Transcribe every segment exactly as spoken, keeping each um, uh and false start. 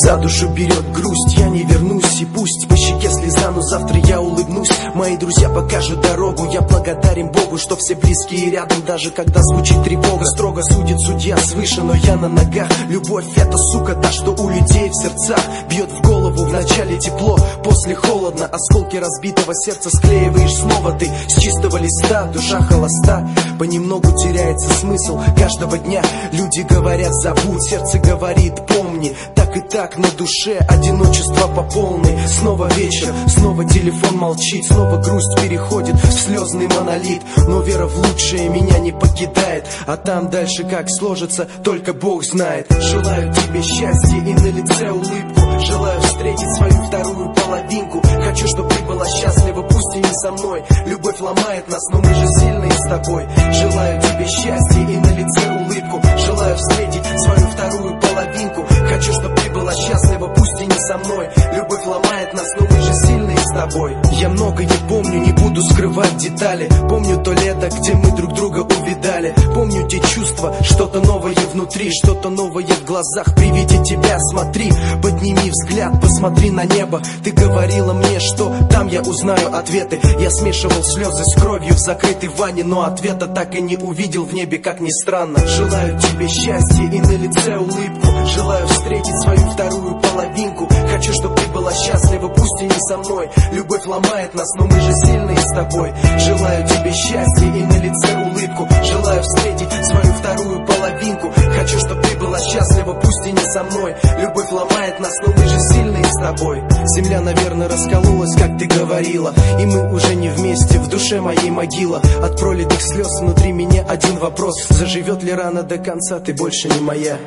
За душу берет грусть, я не вернусь, и пусть по щеке слеза, но завтра я улыбнусь. Мои друзья покажут дорогу, я благодарен Богу, что все близкие рядом, даже когда звучит тревога. Строго судит судья свыше, но я на ногах. Любовь это, сука, та, что у людей в сердцах. Бьет в голову, вначале тепло, после холодно. Осколки разбитого сердца склеиваешь снова ты. С чистого листа душа холоста, понемногу теряется смысл каждого дня. Люди говорят забудь, сердце говорит помни. Так и так на душе одиночество по полной. Снова вечер, снова телефон молчит, снова грусть переходит в слезный монолит. Но вера в лучшее меня не покидает, а там дальше как сложится, только Бог знает. Желаю тебе счастья и на лице улыбку, желаю встретить свою вторую половинку. Хочу, чтобы ты была счастлива, пусть и не со мной. Любовь ломает нас, но мы же сильные с тобой. Желаю тебе счастья и на лице улыбку, желаю встретить свою вторую половинку. Хочу, чтобы ты была счастлива, пусть и не со мной. Любовь ломает нас, но мы же сильные с тобой. Я многое помню, не буду скрывать детали. Помню то лето, где мы друг друга увидали. Помню те чувства, что-то новое внутри, что-то новое в глазах при виде тебя. Смотри, подними взгляд, посмотри на небо. Ты говорила мне, что там я узнаю ответы. Я смешивал слезы с кровью в закрытой ванне, но ответа так и не увидел в небе, как ни странно. Желаю тебе счастья и на лице улыбку, желаю встретить свою вторую половинку. Хочу, чтобы ты была счастлива, пусть и не со мной. Любовь ломает нас, но мы же сильные с тобой. Желаю тебе счастья и на лице улыбку, желаю встретить свою вторую половинку. Хочу, чтобы ты была счастлива, пусть и не со мной. Любовь ломает нас, но мы же сильные с тобой. Земля, наверное, раскололась, как ты говорила, и мы уже не вместе, в душе моей могила. От пролитых слез внутри меня один вопрос: заживет ли рана до конца, ты больше не моя.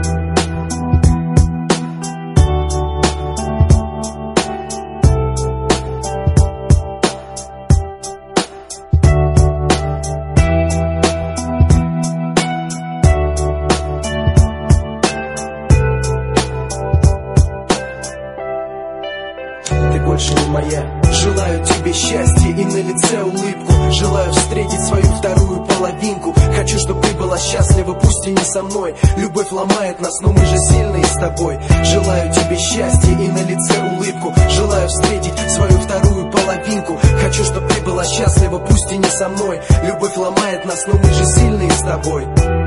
Ты больше не моя. Желаю тебе счастья и на лице улыбку, желаю встретить свою вторую половинку. Хочу, чтобы ты была счастлива, пусть и не со мной. Любовь ломает нас, но мы же сильные с тобой. Желаю тебе счастья и на лице улыбку, желаю встретить свою вторую половинку. Хочу, чтобы ты была счастлива, пусть и не со мной. Любовь ломает нас, но мы же сильные с тобой.